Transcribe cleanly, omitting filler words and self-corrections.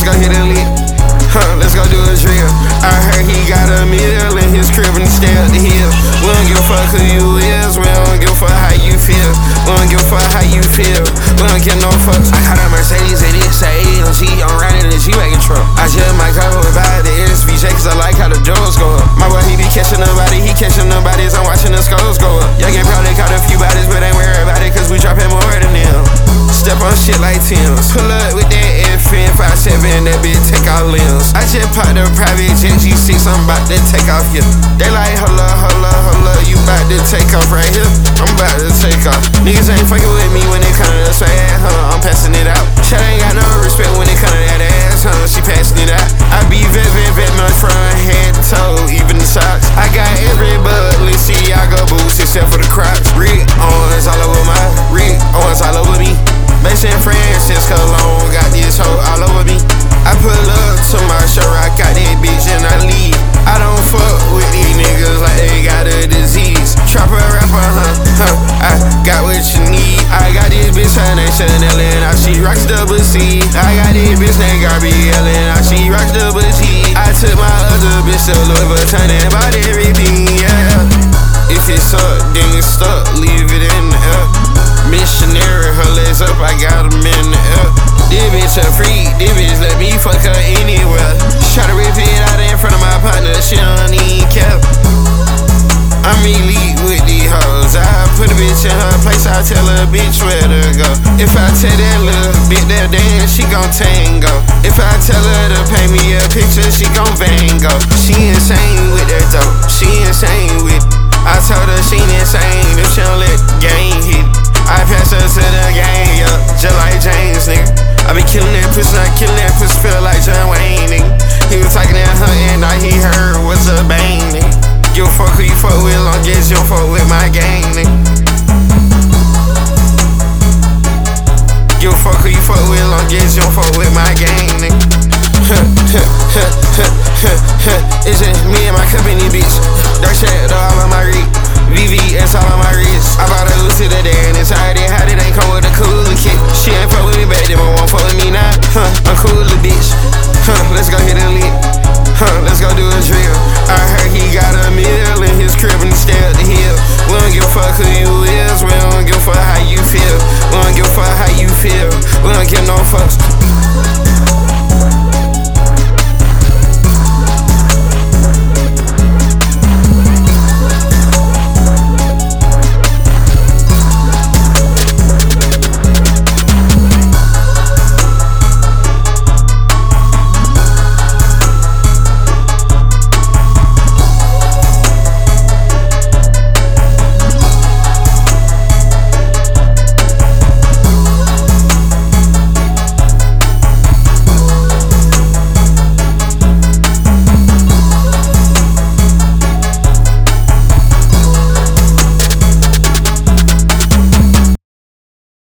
let's go hit a lick. Let's go do a drill. I heard he got a meal in his crib and he stay up the hill. We don't give a fuck who you is, we don't give a fuck how you feel. We don't give a fuck how you feel, we don't give no fucks. I got a Mercedes and it's a AMG, I'm riding in the G-Wagon truck. I just might go by the SVJ cause I like how the doors go up. My boy, he be catching nobody, he catching nobodies, I'm watching the scores go up. Y'all get probably caught a few bodies, but ain't worried about it cause we dropping more than them. Step on shit like Tim's. Pull up with that FN 57, that bitch take out limbs. I just popped a private jet G6, I'm about to take off here. They like, hold up, you about to take off right here. I'm about to take off. Niggas ain't fucking with me when they come to the swag, I'm passing it out. Shit ain't got no respect when they come to that ass, she passing it out. I be vet, my front head to toe, even the socks. I got every Balenciaga boots except for the Crocs. Rick Owens all over my, Rick Owens all over me. Mason Francis Cologne got this hoe all over me. I pull up to my show, I got that bitch and I leave. I don't fuck with these niggas like they got a disease. Trapper rapper, I got what you need. I got this bitch, her name Chanel and she rocks double C. I got this bitch named Gabrielle and she rocks double G. I took my other bitch to Louis Vuitton and bought everything, yeah. If it's up, then it's stuck, leave it in the air. Missionary, her legs up, I got them in the air. This bitch a freak, this bitch let me fuck her anywhere. Try to rip it out in front of my partner, she don't even care. I'm elite with these hoes, I put a bitch in her place, I tell her bitch where to go. If I tell that little bitch that dance, she gon' tango. If I tell her to paint me a picture, she gon' Van Gogh. She insane with that dope, she insane with it. I told her she insane if she don't let the game hit. I pass her to the game, yeah, just like James, nigga. I been killing that pussy, not killing that pussy, feel like John Wayne, nigga. He was talking at her and all he heard was a bang, nigga. Give a fuck who you fuck with, long as you don't fuck with my gang, nigga. Give a fuck who you fuck with, long as you don't fuck with my gang, nigga. It's just me and my company, bitch. Dark shadow all on my reek, VVS all on my wrist. I bought a Lucy today and inside it hot, it ain't come with a cooler kit. She ain't fuck with me back then, but won't fuck with me now. I'm cooler, bitch. Let's go hit a lick. Let's go do a drill. I heard he got a meal in his crib and he stay up the hill. We don't give a fuck who you is, we don't give a fuck how you feel. We don't give a fuck how you feel, we don't give no fucks.